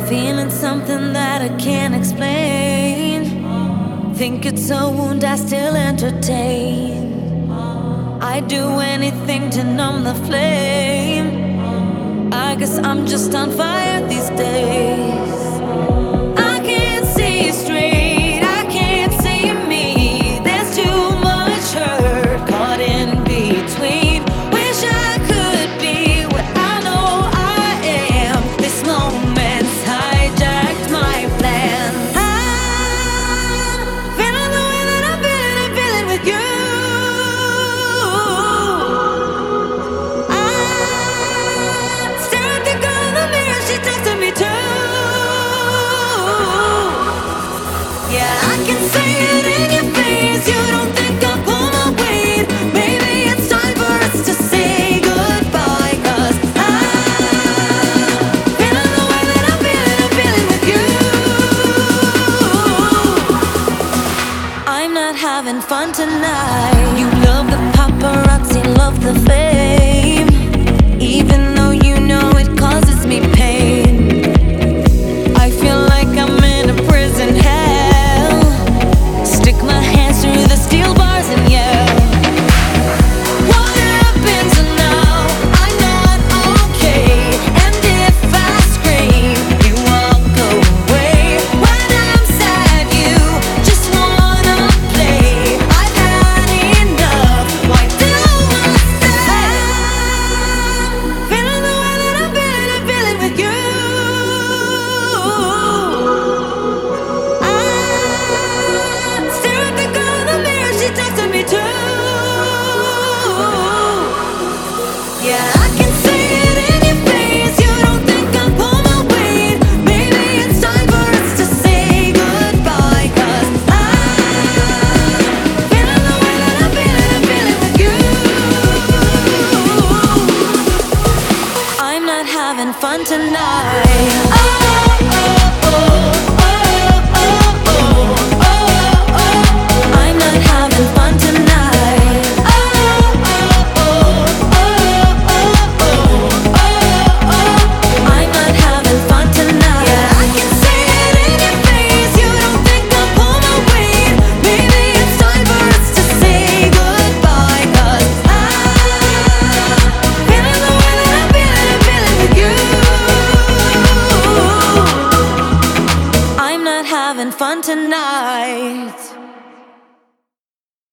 Feeling something that I can't explain. Think it's a wound I still entertain. I'd do anything to numb the flame. I guess I'm just on fire these days. I can't see straight, I can't see me. There's too much hurt caught in between. Wish I could be what I know I am. This moment's hijacked my plan. I'm feeling the way that I'm feeling with you. I stare at the girl in the mirror, she talks to me too. Yeah, I can see it in your face. You don't think I'll pull my weight. Maybe it's time for us to say goodbye. 'Cause I'm feeling the way that I'm feeling with you. I'm not having fun tonight. You love the paparazzi, love the fame, even though you know it causes me pain. I feel like I'm in a prison hell. Stick my hands through the steel bars and yell. What happens now? I'm not okay. And if I scream, you walk away. When I'm sad, you just wanna play. I've had enough. Why do I stay? Feeling the way that I'm feeling with you. Stare at the girl in the mirror, she talks to me too. Yeah, I can see it in your face. You don't think I'll pull my weight. Maybe it's time for us to say goodbye. 'Cause I'm feeling the way that I'm feeling with you. I'm not having fun tonight. Oh, oh, oh, oh, oh, oh, oh, oh. I'm not having fun tonight. Oh, oh, oh, oh, oh, oh, oh. I'm not having fun tonight. Yeah, I can see it in your face. You don't think I'll pull my weight. Maybe it's time for us to say goodbye. 'Cause I'm feeling the way that I'm feeling with you. I'm not having fun tonight.